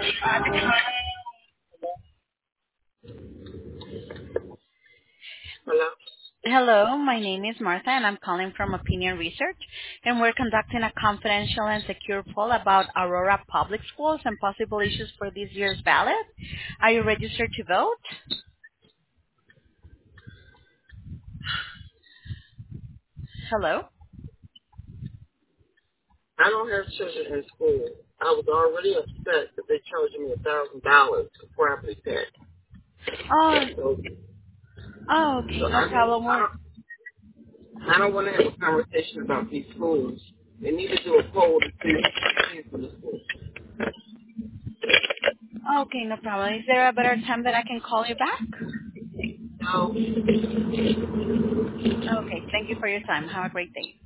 Hello? Hello, my name is Martha, and I'm calling from Opinion Research, and we're conducting a confidential and secure poll about Aurora Public Schools and possible issues for this year's ballot. Are you registered to vote? Hello? I don't have children in school. I was already upset that they charged me $1,000 for property tax. Oh, So, okay, so no I don't, problem. I don't, I don't want to have a conversation about these schools. They need to do a poll to see what's paying for the schools. Okay, no problem. Is there a better time that I can call you back? So, Okay, thank you for your time. Have a great day.